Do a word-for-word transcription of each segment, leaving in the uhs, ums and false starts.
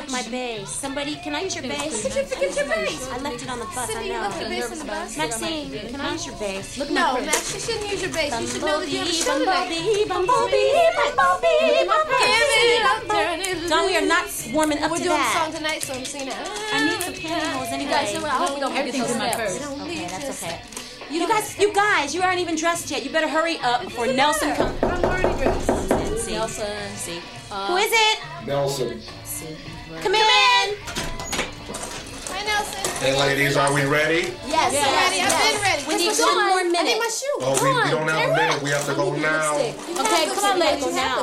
my bass. Somebody, can I use your bass? Did you forget your bass? I left it on the bus, I Cindy, you know. left your bass on the bus? Maxine, can I use your bass? Look, No, Max, you shouldn't use your bass. You should know that you have a show tonight. Bumblebee, bumblebee, bumblebee, Give it up, turn it Don, we are not warming up We're to doing the that. song tonight, so I'm singing it. I need some pantyhose anyway. Guys, so I hope we don't forget Everything's those in my steps. purse. Okay, that's okay. You guys, you guys, you aren't even dressed yet. You better hurry up before Nelson comes. I'm already dressed. See. Nelson. See. Who is it? Nelson. See. Come in. Hi, Nelson. Hey, ladies, are we ready? Yes, Yes, I'm ready. yes. I've been ready. We need Let's one go. more I need minute. my shoe. Oh, we, we don't have a minute. We have to go now. Okay, come on, ladies. Go now.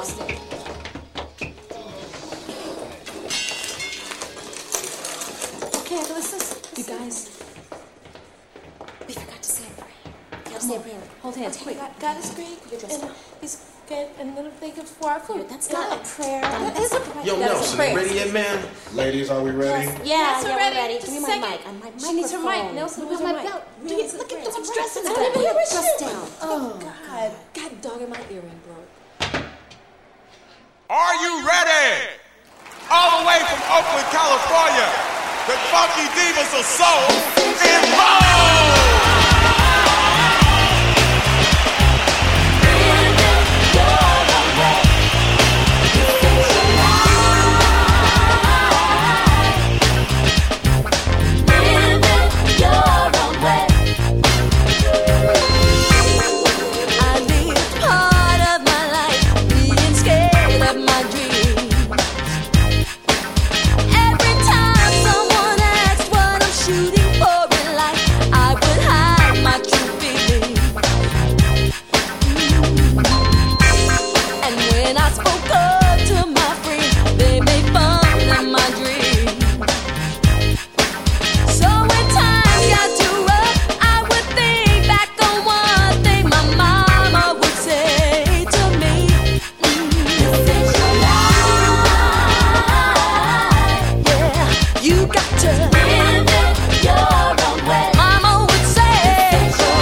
Okay, listen. You guys, We forgot to say a prayer. Let's come say a on. prayer. Hold hands, Okay, quick. God, God is great, and He's good, and then thank Him for our food. That's not a prayer. That is a prayer. Yo, That is a Nelson, prayer. you ready yet, man? Ladies, are we ready? Yeah, Yes, yeah, we're we're ready. ready. Just Give me a my second. mic. I'm my She needs her mic. microphone. Nelson, Look where's at your my mic? belt. Look at Look at the the dress in the I back. don't even Where's dress your- down. Oh, God. God dog in my earring, bro. Are you ready? All the way from Oakland, California, the Funky Divas of Soul involved. I lived part of my life being scared of my dreams. Every time someone asked what I'm shooting for in life, I would hide my true feelings. And when I spoke up to my friends, they made fun of my dreams. So when times got too rough, I would think back on one thing my mama would say to me. This is your life. Yeah, you got to live it your own way. Mama would say, this is your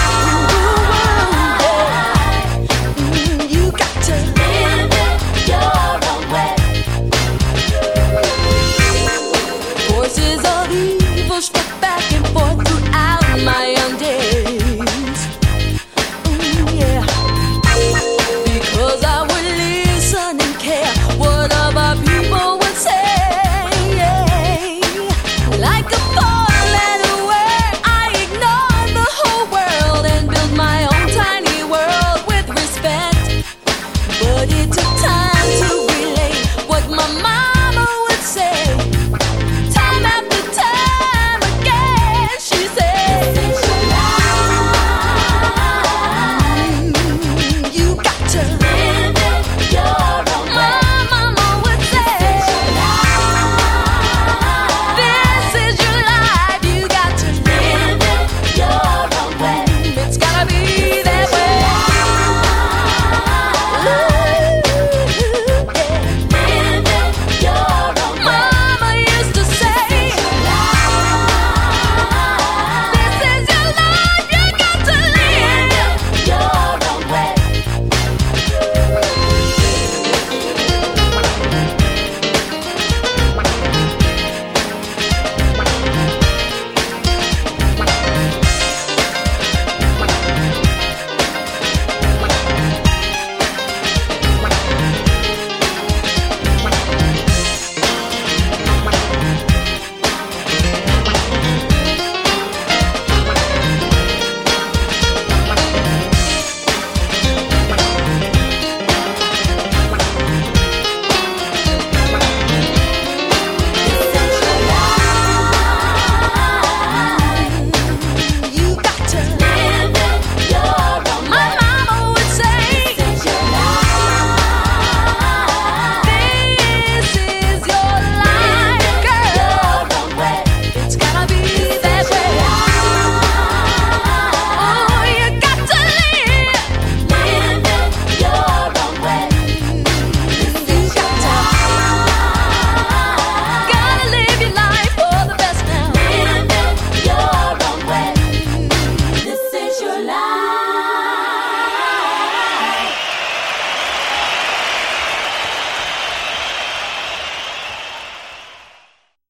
life. Mm, you got to live it your own way. Forces of evil struck back and forth throughout my young days. Mm, yeah. Because I would listen and care what other people would say. Like a four-letter word, I ignored the whole world and built my own tiny world with respect. But it took time to